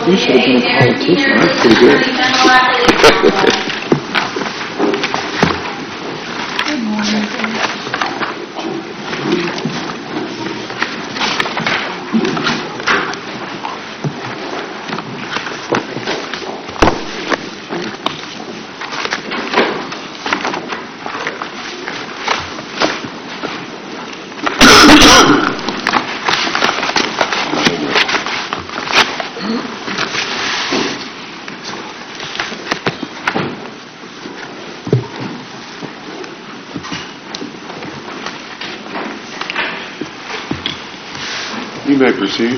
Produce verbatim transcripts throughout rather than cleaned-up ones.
You should have been a politician. That's pretty good. Good morning. You may proceed.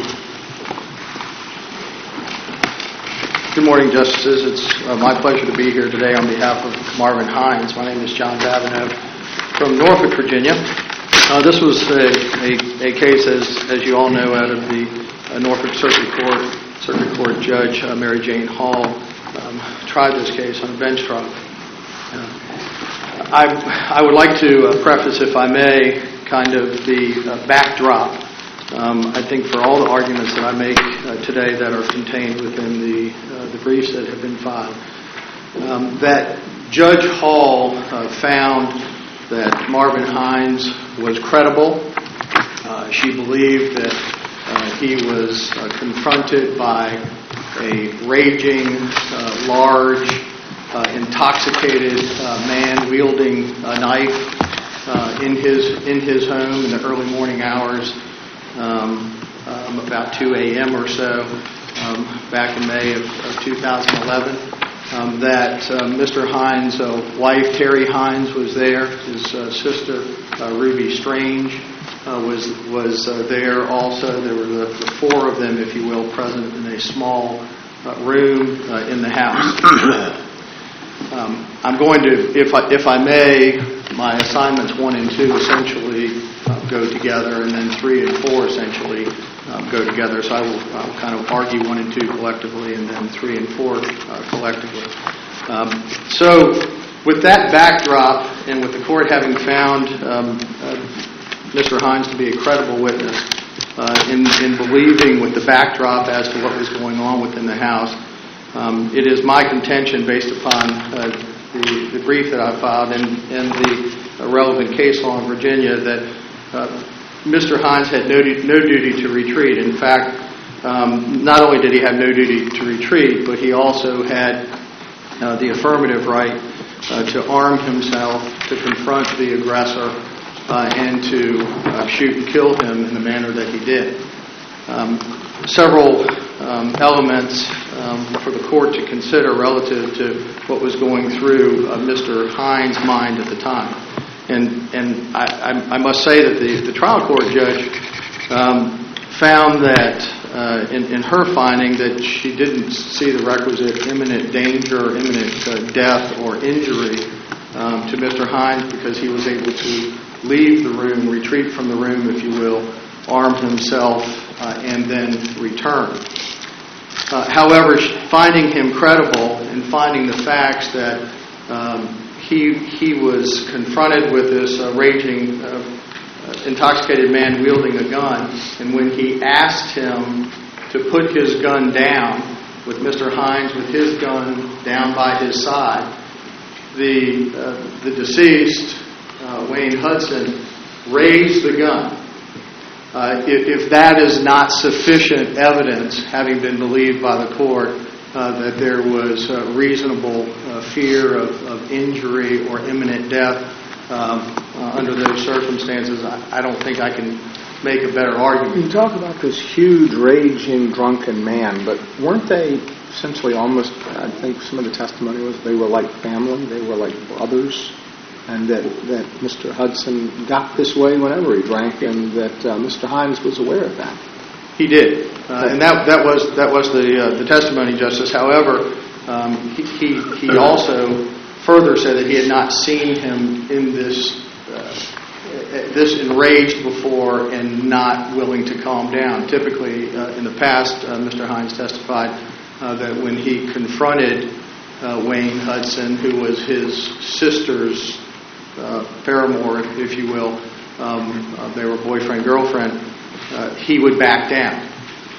Good morning, Justices. It's uh, my pleasure to be here today on behalf of Marvin Hines. My name is John Davenant from Norfolk, Virginia. Uh, this was a, a, a case, as, as you all know, out of the uh, Norfolk Circuit Court. Circuit Court Judge uh, Mary Jane Hall um, tried this case on a bench trial. Uh, I, I would like to uh, preface, if I may, kind of the uh, backdrop. Um, I think for all the arguments that I make uh, today that are contained within the, uh, the briefs that have been filed, um, that Judge Hall uh, found that Marvin Hines was credible. Uh, she believed that uh, he was uh, confronted by a raging, uh, large, uh, intoxicated uh, man wielding a knife uh, in his in his home in the early morning hours. Um, um, about two a.m. or so, um, back in May of, of two thousand eleven, um, that uh, Mister Hines' uh, wife, Terry Hines, was there. His uh, sister, uh, Ruby Strange, uh, was was uh, there also. There were the, the four of them, if you will, present in a small uh, room uh, in the house. um, I'm going to, if I, if I may, my assignments one and two essentially Uh, go together, and then three and four essentially um, go together. So I will I'll kind of argue one and two collectively, and then three and four uh, collectively. Um, so with that backdrop, and with the court having found um, uh, Mister Hines to be a credible witness uh, in, in believing with the backdrop as to what was going on within the house, um, it is my contention, based upon uh, the, the brief that I filed and, and the uh, relevant case law in Virginia, that Uh, Mister Hines had no, du- no duty to retreat. In fact, um, not only did he have no duty to retreat, but he also had uh, the affirmative right uh, to arm himself, to confront the aggressor, uh, and to uh, shoot and kill him in the manner that he did. Um, several um, elements um, for the court to consider relative to what was going through uh, Mister Hines' mind at the time. And and I, I must say that the, the trial court judge um, found that uh, in, in her finding that she didn't see the requisite imminent danger, imminent uh, death or injury um, to Mister Hines, because he was able to leave the room, retreat from the room, if you will, arm himself, uh, and then return. Uh, however, finding him credible and finding the facts that um, He he was confronted with this uh, raging, uh, uh, intoxicated man wielding a gun, and when he asked him to put his gun down, with Mister Hines with his gun down by his side, the uh, the deceased, uh, Wayne Hudson, raised the gun. Uh, if, if that is not sufficient evidence, having been believed by the court, Uh, that there was uh, reasonable uh, fear of, of injury or imminent death um, uh, under those circumstances, I, I don't think I can make a better argument. You talk about this huge, raging, drunken man, but weren't they essentially almost, I think some of the testimony was they were like family, they were like brothers, and that, that Mister Hudson got this way whenever he drank, and that uh, Mister Hines was aware of that? He did, uh, and that that was that was the uh, the testimony, Justice. However, um, he, he he also further said that he had not seen him in this uh, this enraged before and not willing to calm down. Typically, uh, in the past, uh, Mister Hines testified uh, that when he confronted uh, Wayne Hudson, who was his sister's uh, paramour, if you will, um, uh, they were boyfriend girlfriend. Uh, he would back down.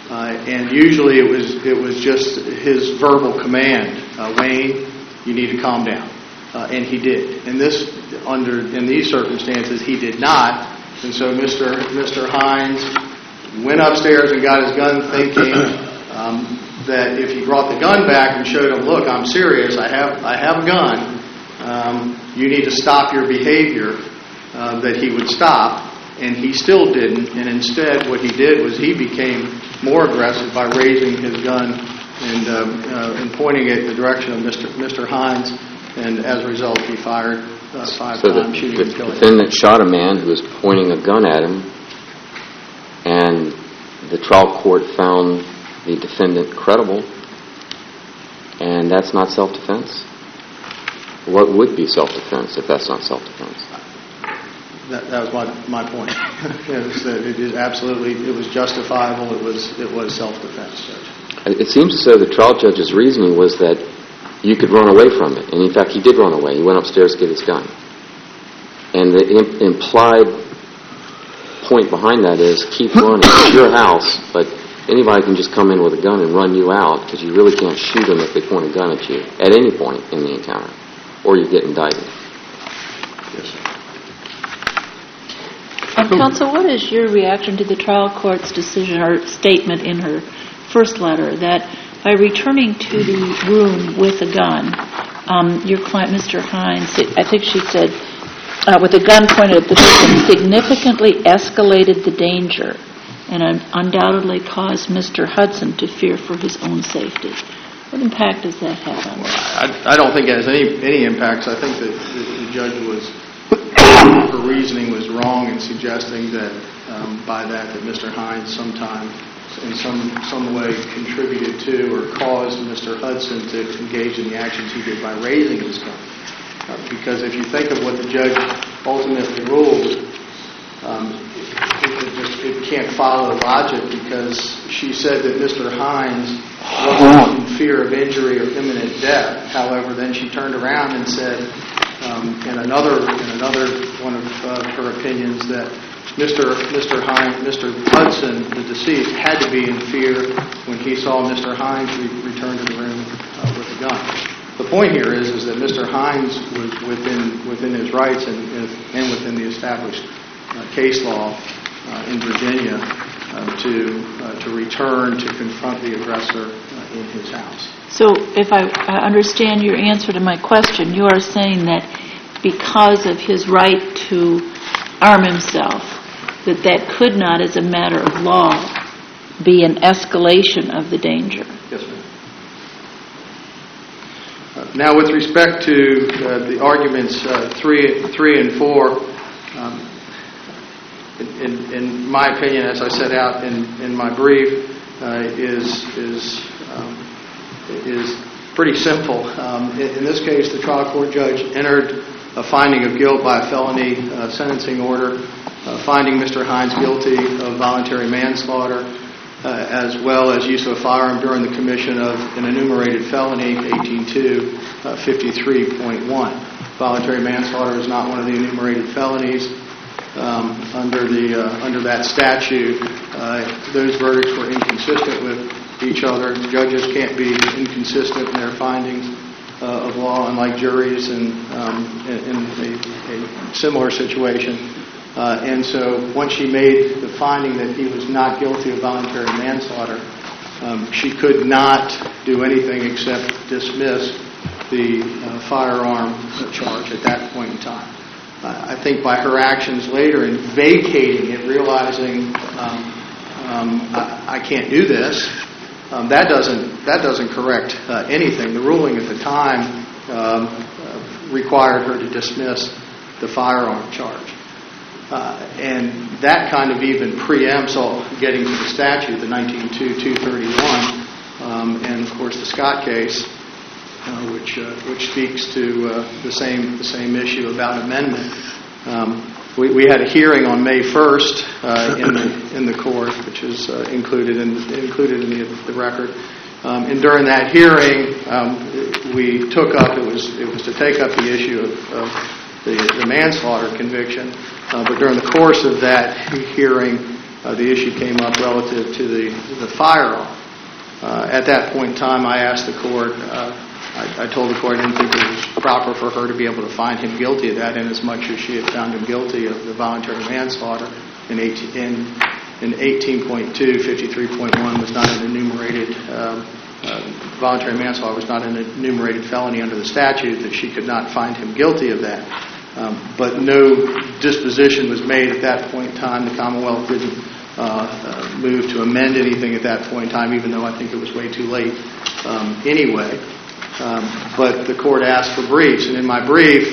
Uh, and usually it was it was just his verbal command, uh, Wayne, you need to calm down. Uh, and he did. In this, under in these circumstances, he did not. And so Mister Mister Hines went upstairs and got his gun, thinking um, that if he brought the gun back and showed him, look, I'm serious, I have I have a gun, um, you need to stop your behavior, uh, that he would stop. And he still didn't. And instead, what he did was he became more aggressive by raising his gun and, uh, uh, and pointing it in the direction of Mister Mister Hines. And as a result, he fired uh, five so times, the, shooting the and killing. The defendant shot a man who was pointing a gun at him, and the trial court found the defendant credible, and that's not self-defense? What would be self-defense if that's not self-defense? That, that was my my point. It was that it is absolutely, it was justifiable. It was it was self-defense, Judge. It seems as though the trial judge's reasoning was that you could run away from it. And in fact, he did run away. He went upstairs to get his gun. And the im- implied point behind that is keep running. It's your house, but anybody can just come in with a gun and run you out because you really can't shoot them if they point a gun at you at any point in the encounter, or you get indicted. Yes, sir. Um, Counsel, what is your reaction to the trial court's decision or statement in her first letter that by returning to the room with a gun, um, your client, Mister Hines, I think she said, uh, with a gun pointed at the victim, significantly escalated the danger and un- undoubtedly caused Mister Hudson to fear for his own safety? What impact does that have on Well, that? I, I don't think it has any any impacts. I think that the, the judge was, her reasoning was wrong in suggesting that um, by that that Mister Hines sometime in some some way contributed to or caused Mister Hudson to engage in the actions he did by raising his gun. Uh, because if you think of what the judge ultimately ruled, um, it, it just it can't follow logic, because she said that Mister Hines wasn't in fear of injury or imminent death. However, then she turned around and said, um, in another in another one of uh, her opinions, that Mister Mister Hines, Mister Hudson, the deceased, had to be in fear when he saw Mister Hines re- return to the room uh, with a gun. The point here is is that Mister Hines was within within his rights and and within the established uh, case law uh, in Virginia uh, to uh, to return to confront the aggressor uh, in his house. So if I uh, understand your answer to my question, you are saying that because of his right to arm himself, that that could not, as a matter of law, be an escalation of the danger. Yes, ma'am. Uh, now, with respect to uh, the arguments uh, three, three and four, um, in, in, in my opinion, as I set out in, in my brief, uh, is is um, is pretty simple. Um, in, in this case, the trial court judge entered a finding of guilt by a felony uh, sentencing order, uh, finding Mister Hines guilty of voluntary manslaughter, uh, as well as use of a firearm during the commission of an enumerated felony, eighteen two fifty-three point one. Voluntary manslaughter is not one of the enumerated felonies. Um, under the uh, under that statute, uh, those verdicts were inconsistent with each other. Judges can't be inconsistent in their findings uh, of law, unlike juries in, um, in, in a, a similar situation. Uh, and so once she made the finding that he was not guilty of voluntary manslaughter, um, she could not do anything except dismiss the uh, firearm charge at that point in time. Uh, I think by her actions later in vacating it, realizing um, um, I, I can't do this, um, that doesn't that doesn't correct uh, anything. The ruling at the time um, uh, required her to dismiss the firearm charge. Uh, and that kind of even preempts all getting to the statute, the nineteen two two thirty-one, um, and of course the Scott case, uh, which uh, which speaks to uh, the same the same issue about amendment. Um, we, we had a hearing on May first uh, in the in the court, which is uh, included in included in the, the record. Um, and during that hearing, um, we took up it was it was to take up the issue of, of the, the manslaughter conviction. Uh, but during the course of that hearing, uh, the issue came up relative to the, the firearm. Uh, at that point in time, I asked the court, uh, I, I told the court I didn't think it was proper for her to be able to find him guilty of that, in as much as she had found him guilty of the voluntary manslaughter in eighteen, in, in eighteen point two, fifty-three point one was not an enumerated, um, uh, voluntary manslaughter was not an enumerated felony under the statute, that she could not find him guilty of that. Um, but no disposition was made at that point in time. The Commonwealth didn't Uh, uh, move to amend anything at that point in time, even though I think it was way too late um, anyway. Um, but the court asked for briefs, and in my brief,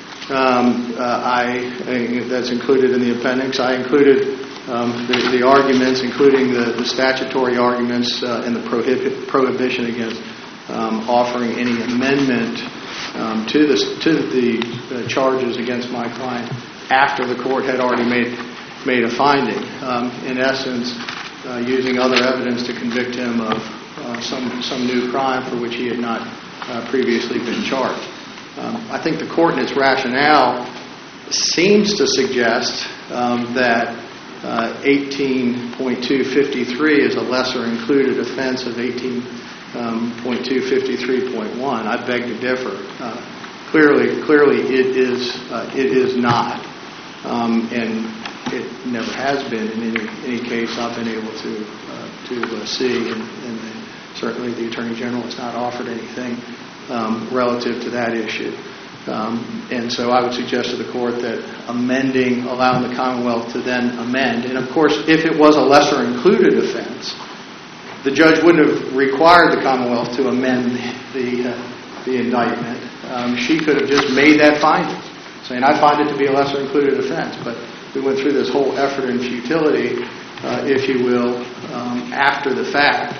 um, uh, I, I that's included in the appendix. I included um, the, the arguments, including the, the statutory arguments uh, and the prohibit, prohibition against um, offering any amendment um, to the to the uh, charges against my client after the court had already made. made a finding, um, in essence, uh, using other evidence to convict him of uh, some some new crime for which he had not uh, previously been charged. Um, I think the court in its rationale seems to suggest um, that uh, eighteen point two fifty-three is a lesser included offense of eighteen point two fifty-three point one. I beg to differ. Uh, clearly, clearly, it is uh, it is not, um, and it never has been in any any case I've been able to uh, to uh, see, and, and certainly the Attorney General has not offered anything um, relative to that issue. Um, and so I would suggest to the court that amending, allowing the Commonwealth to then amend, and of course, if it was a lesser included offense, the judge wouldn't have required the Commonwealth to amend the uh, the indictment. Um, she could have just made that finding, saying, I find it to be a lesser included offense, but we went through this whole effort in futility, uh, if you will, um, after the fact,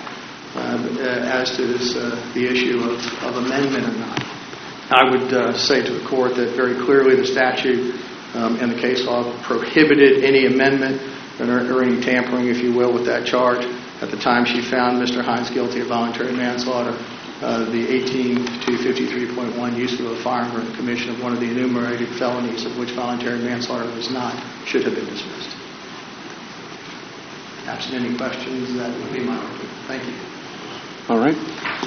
uh, as to this uh, the issue of, of amendment or not. I would uh, say to the court that very clearly the statute um, and the case law prohibited any amendment or, or any tampering, if you will, with that charge. At the time she found Mister Hines guilty of voluntary manslaughter, uh, the eighteen two fifty-three point one use of a firearm and commission of one of the enumerated felonies of which voluntary manslaughter was not should have been dismissed. Absent any questions, that would be my argument. Thank you. All right.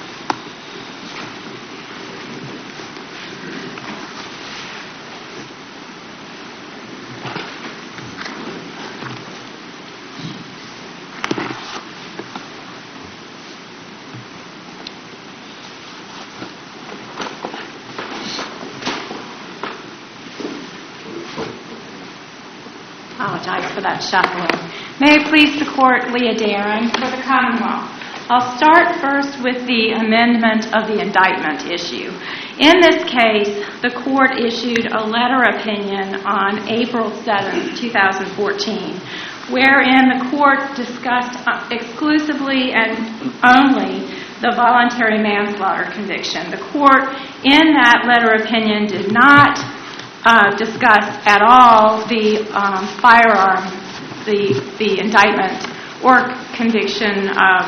Apologize for that shuffling. May it please the Court, Leah Darren for the Commonwealth. I'll start first with the amendment of the indictment issue. In this case, the Court issued a letter opinion on April seventh, twenty fourteen, wherein the Court discussed exclusively and only the voluntary manslaughter conviction. The Court, in that letter opinion, did not Uh, discuss at all the um, firearm, the the indictment or conviction, um,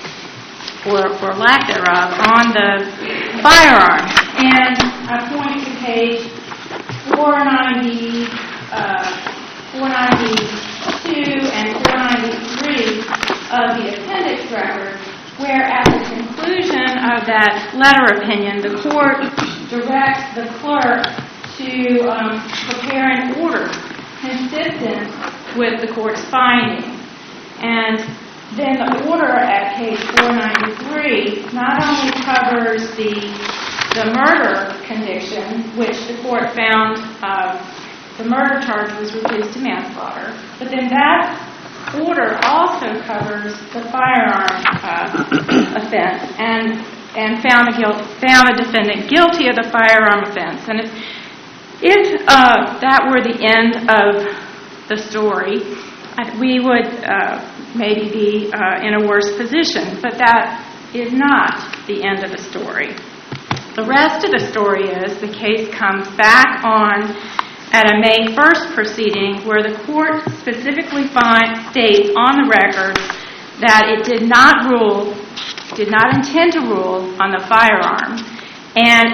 or, or lack thereof, on the firearm. And I point to page four ninety, uh, four ninety-two and four ninety-three of the appendix record, where at the conclusion of that letter opinion, the Court directs the clerk to um, prepare an order consistent with the Court's findings. And then the order at page four ninety-three not only covers the the murder conviction, which the Court found uh, the murder charge was reduced to manslaughter, but then that order also covers the firearm uh, offense and and found a guilt, found a defendant guilty of the firearm offense. And if If uh, that were the end of the story, we would uh, maybe be uh, in a worse position, but that is not the end of the story. The rest of the story is the case comes back on at a May first proceeding where the Court specifically find, states on the record that it did not rule, did not intend to rule on the firearm, and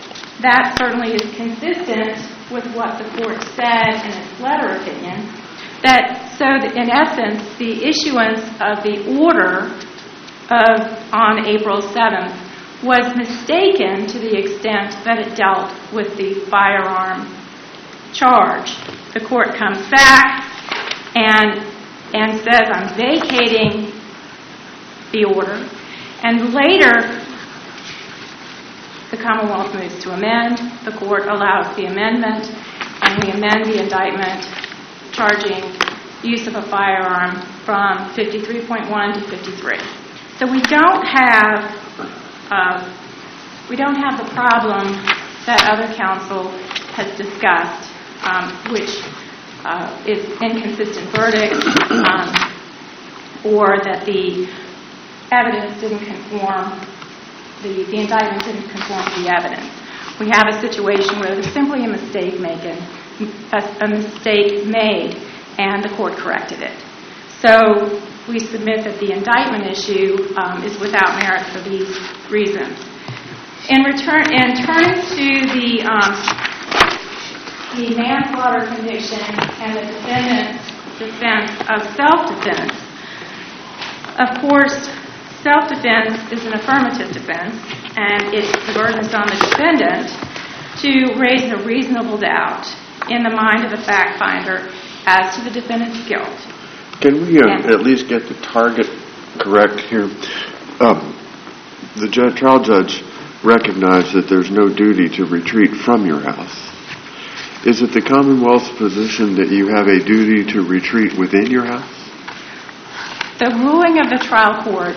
that certainly is consistent with what the Court said in its letter opinion. That so that in essence, the issuance of the order of on April seventh was mistaken to the extent that it dealt with the firearm charge. The court comes back and and says, I'm vacating the order. And later, the Commonwealth moves to amend. The court allows the amendment, and we amend the indictment charging use of a firearm from fifty-three point one to fifty-three. So we don't have uh, we don't have the problem that other counsel has discussed, um, which uh, is inconsistent verdicts, um, or that the evidence didn't conform, the, the indictment didn't conform to the evidence. We have a situation where there's simply a mistake making, a, a mistake made, and the court corrected it. So we submit that the indictment issue um, is without merit for these reasons. In return, in turning to the um, the manslaughter conviction and the defendant's defense of self-defense, of course, self-defense is an affirmative defense, and it's the burden is on the defendant to raise a reasonable doubt in the mind of the fact finder as to the defendant's guilt. Can we uh, Yes. at least get the target correct here? Um, the judge, trial judge recognized that there's no duty to retreat from your house. Is it the Commonwealth's position that you have a duty to retreat within your house? The ruling of the trial court,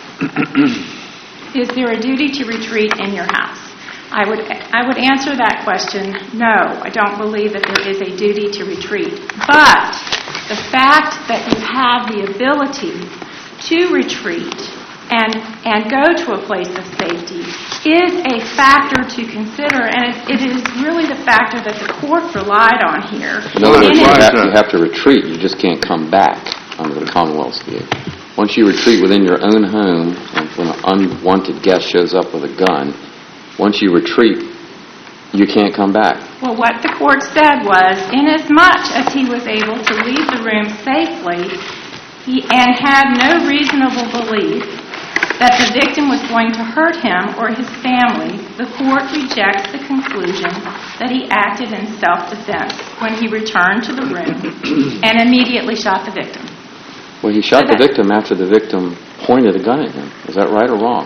is there a duty to retreat in your house? I would I would answer that question, no. I don't believe that there is a duty to retreat. But the fact that you have the ability to retreat and and go to a place of safety is a factor to consider, and it, it is really the factor that the court relied on here. In other words, In you its- have, you have to retreat. You just can't come back under the Commonwealth's view. Once you retreat within your own home, and when an unwanted guest shows up with a gun, once you retreat, you can't come back. Well, what the court said was, inasmuch as he was able to leave the room safely he, and had no reasonable belief that the victim was going to hurt him or his family, the court rejects the conclusion that he acted in self-defense when he returned to the room and immediately shot the victim. Well, he shot So the that- victim after the victim pointed a gun at him. Is that right or wrong?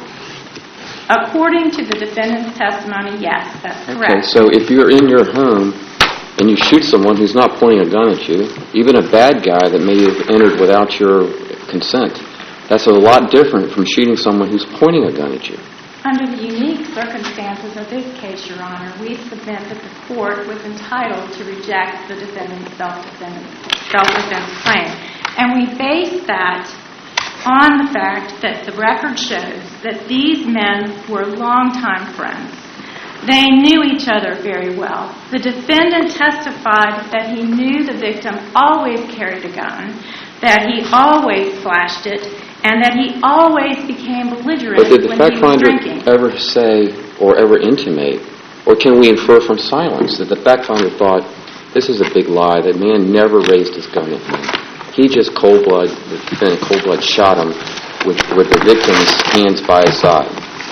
According to the defendant's testimony, yes, that's Okay, correct. so if you're in your home and you shoot someone who's not pointing a gun at you, even a bad guy that may have entered without your consent, that's a lot different from shooting someone who's pointing a gun at you. Under the unique circumstances of this case, Your Honor, we submit that the court was entitled to reject the defendant's self-defense, self-defense claim. And we base that on the fact that the record shows that these men were longtime friends. They knew each other very well. The defendant testified that he knew the victim always carried a gun, that he always flashed it, and that he always became belligerent But did the when fact he was finder drinking. ever say or ever intimate, or can we infer from silence that the fact finder thought, this is a big lie, that man never raised his gun at me. He just cold blood, the defendant cold blood shot him with, with the victim's hands by his side.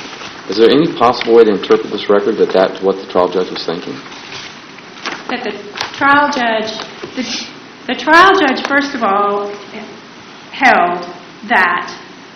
Is there any possible way to interpret this record that that's what the trial judge was thinking? That the trial judge, the, the trial judge, first of all, held that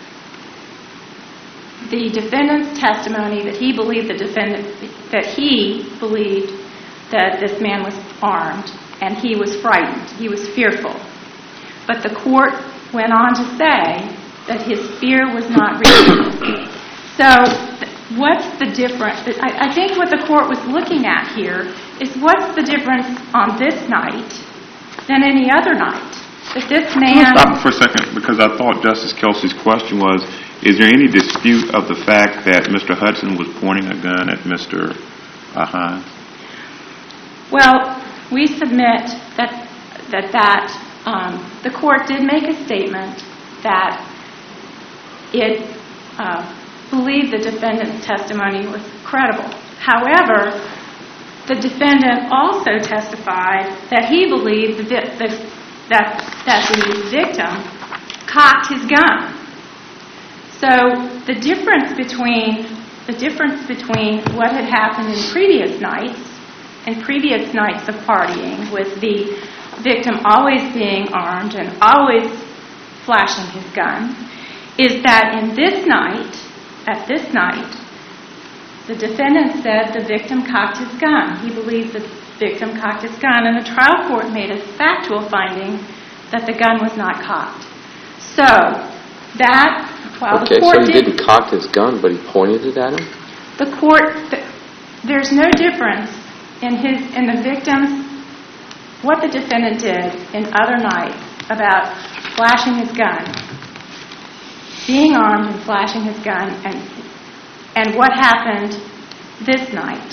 the defendant's testimony that he believed the defendant, that he believed that this man was armed and he was frightened, he was fearful. But the court went on to say that his fear was not reasonable. So what's the difference? I, I think what the court was looking at here is what's the difference on this night than any other night? That this man... Let's stop for a second, because I thought Justice Kelsey's question was, is there any dispute of the fact that Mister Hudson was pointing a gun at Mister Hines? Well, we submit that that, that um, the court did make a statement that it uh, believed the defendant's testimony was credible. However, the defendant also testified that he believed the, the that, that the victim cocked his gun. So the difference between the difference between what had happened in previous nights and previous nights of partying, with the victim always being armed and always flashing his gun, is that in this night, at this night, the defendant said the victim cocked his gun. He believed the victim cocked his gun, and the trial court made a factual finding that the gun was not cocked. So that, while Okay, the court so he did, didn't cock his gun, but he pointed it at him? the court, th- there's no difference in his, in the victim's, what the defendant did in other nights about flashing his gun, being armed and flashing his gun, and and what happened this night.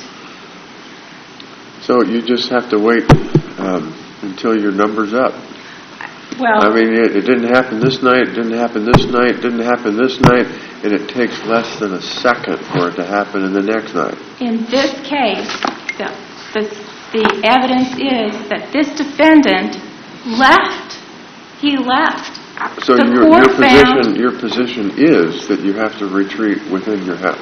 So you just have to wait um, until your number's up. Well, I mean, it, it didn't happen this night, it didn't happen this night, it didn't happen this night, and it takes less than a second for it to happen in the next night. in this case, the, the, the evidence is that this defendant left. He left. So The your, your court position, found- your position is that you have to retreat within your house,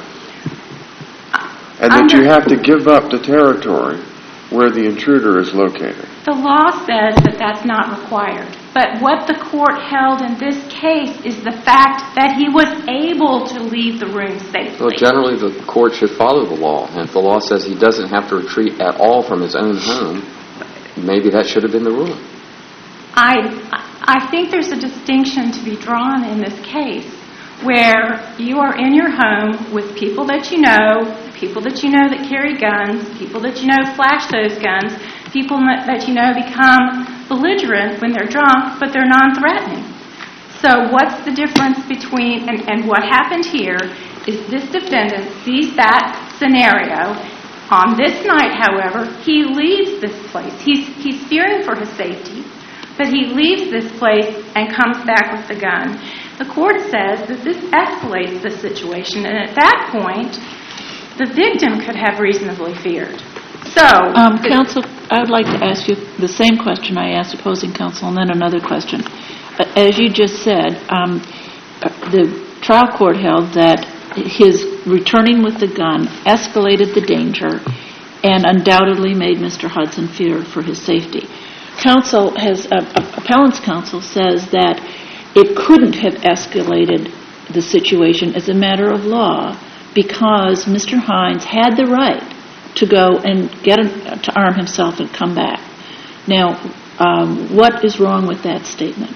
and that Under- you have to give up the territory where the intruder is located. The law says that that's not required. But what the court held in this case is the fact that he was able to leave the room safely. Well, generally the court should follow the law. And if the law says he doesn't have to retreat at all from his own home, maybe that should have been the rule. I, I think there's a distinction to be drawn in this case where you are in your home with people that you know, people that you know that carry guns, people that you know flash those guns, people that you know become belligerent when they're drunk, but they're non-threatening. So what's the difference between, and, and what happened here is this defendant sees that scenario. On this night, however, he leaves this place. He's, he's fearing for his safety, but he leaves this place and comes back with the gun. The court says that this escalates the situation, and at that point, the victim could have reasonably feared. So, Um, counsel, I would like to ask you the same question I asked opposing counsel, and then another question. Uh, As you just said, um, uh, the trial court held that his returning with the gun escalated the danger and undoubtedly made Mister Hudson fear for his safety. Counsel has, uh, appellant's counsel says that it couldn't have escalated the situation as a matter of law because Mister Hines had the right to go and get him, to arm himself and come back. Now, um, what is wrong with that statement?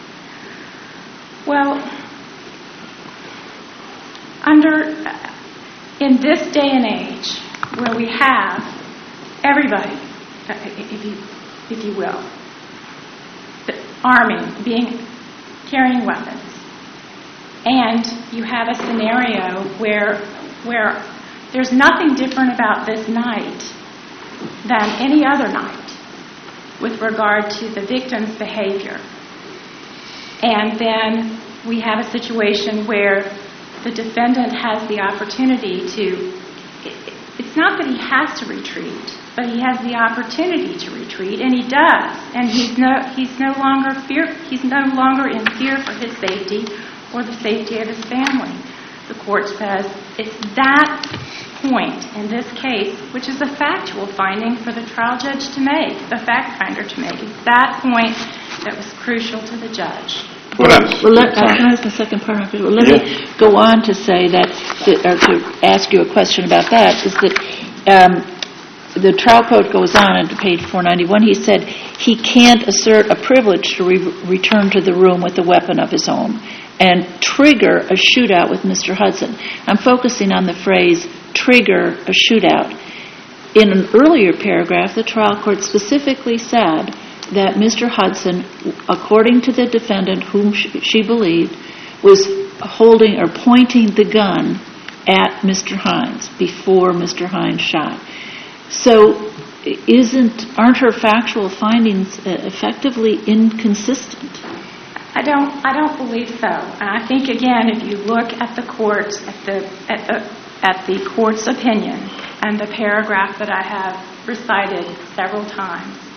well, under, in this day and age, where we have everybody, if you, if you will, arming, being, carrying weapons, and you have a scenario where, where there's nothing different about this night than any other night with regard to the victim's behavior. And then we have a situation where the defendant has the opportunity to, it's not that he has to retreat, but he has the opportunity to retreat, and he does. And he's no, he's no longer fear, he's no longer in fear for his safety or the safety of his family. The court says it's that point in this case, which is a factual finding for the trial judge to make, the fact finder to make. It's that point that was crucial to the judge. Well, Well, let, uh, can I ask the second part of it? Well, let me go on to say that, that, or to ask you a question about that, is that um, the trial court goes on, and to page four ninety-one, he said he can't assert a privilege to re- return to the room with a weapon of his own and trigger a shootout with Mister Hudson. I'm focusing on the phrase, trigger a shootout. In an earlier paragraph, the trial court specifically said that Mister Hudson, according to the defendant whom she, she believed, was holding or pointing the gun at Mister Hines before Mister Hines shot. So isn't, aren't her factual findings uh, effectively inconsistent? I don't. I don't believe so. And I think again, if you look at the court's at the at the at the court's opinion and the paragraph that I have recited several times,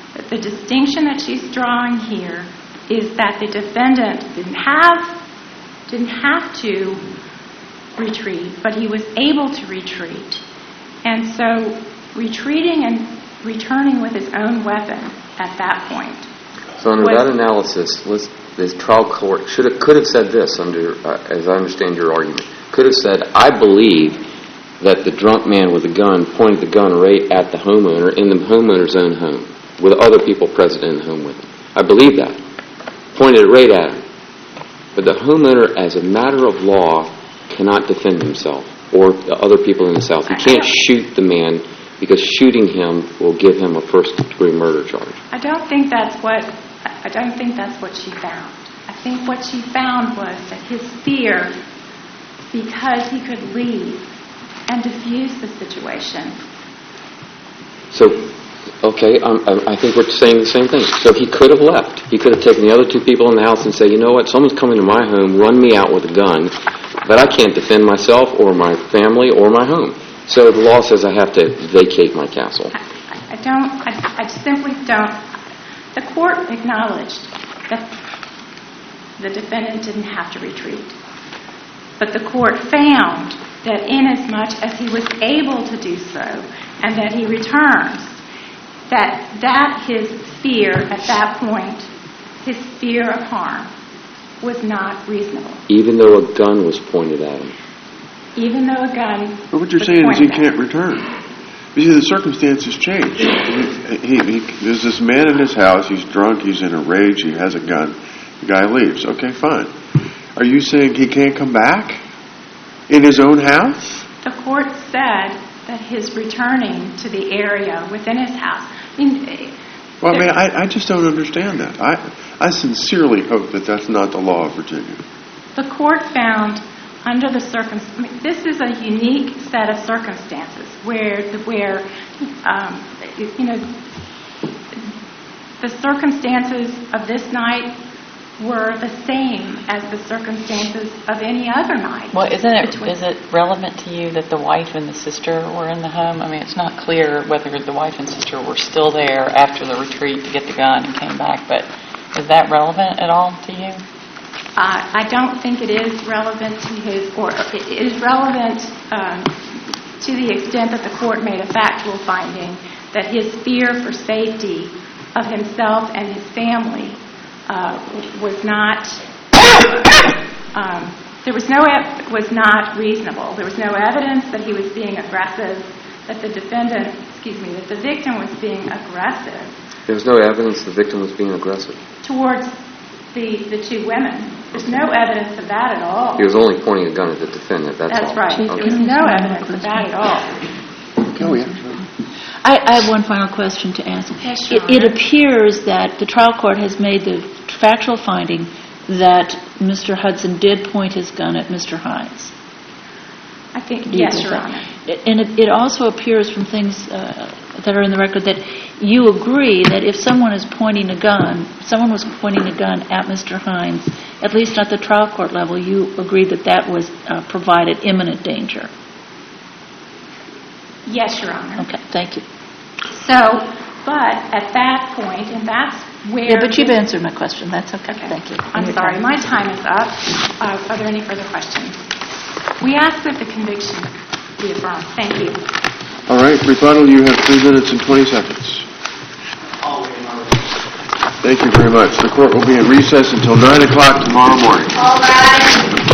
that the distinction that she's drawing here is that the defendant didn't have didn't have to retreat, but he was able to retreat. And so retreating and returning with his own weapon at that point. So under was, that analysis, let's, the trial court should have, could have said this, under, uh, as I understand your argument, could have said, I believe that the drunk man with the gun pointed the gun right at the homeowner in the homeowner's own home, with other people present in the home with him. I believe that. Pointed it right at him. But the homeowner, as a matter of law, cannot defend himself or the other people in his house. He can't shoot the man because shooting him will give him a first-degree murder charge. I don't think that's what I don't think that's what she found. I think what she found was that his fear, because he could leave and diffuse the situation. So, okay, um, I think we're saying the same thing. So he could have left. He could have taken the other two people in the house and say, you know what, someone's coming to my home, run me out with a gun, but I can't defend myself or my family or my home. So the law says I have to vacate my castle. I, I don't, I, I simply don't. The court acknowledged that the defendant didn't have to retreat. But the court found that inasmuch as he was able to do so and that he returns, that that his fear at that point, his fear of harm, was not reasonable. Even though a gun was pointed at him. Even though a gun But what you're was saying is he pointed at can't him. return. You see, the circumstances change. He, he, he, there's this man in his house, he's drunk, he's in a rage, he has a gun. The guy leaves. Okay, fine. Are you saying he can't come back? In his own house? The court said that his returning to the area within his house. I mean, Well, I mean, I, I just don't understand that. I, I sincerely hope that that's not the law of Virginia. the court found under the circumstances, I mean, this is a unique set of circumstances where, where um, you know, the circumstances of this night were the same as the circumstances of any other night. Well, isn't it between- is it relevant to you that the wife and the sister were in the home? I mean, it's not clear whether the wife and sister were still there after the retreat to get the gun and came back, but is that relevant at all to you? Uh, I don't think it is relevant to his, or it is relevant um, to the extent that the court made a factual finding that his fear for safety of himself and his family uh, was not, um, there was no, ev- was not reasonable. There was no evidence that he was being aggressive, that the defendant, excuse me, that the victim was being aggressive. There was no evidence the victim was being aggressive. Towards the, the two women. There's no evidence of that at all. He was only pointing a gun at the defendant, that's, That's all. right. There was no evidence of that at all. Oh, yeah. I, I have one final question to ask. Yes, it, Your it Honor. appears that the trial court has made the factual finding that Mister Hudson did point his gun at Mister Hines. I think, Do you yes, think Your that? Honor. And it, it also appears from things uh, that are in the record that you agree that if someone is pointing a gun, someone was pointing a gun at Mister Hines, at least at the trial court level, you agree that that was uh, provided imminent danger. Yes, Your Honor. Okay, thank you. So, but at that point, and that's where... Yeah, but you've this- answered my question. That's okay. Okay. Thank you. I'm Your sorry. time. My time is up. Uh, are there any further questions? We ask that the conviction be affirmed. Thank you. All right, rebuttal, you have three minutes and twenty seconds. Thank you very much. The court will be in recess until nine o'clock tomorrow morning. All rise.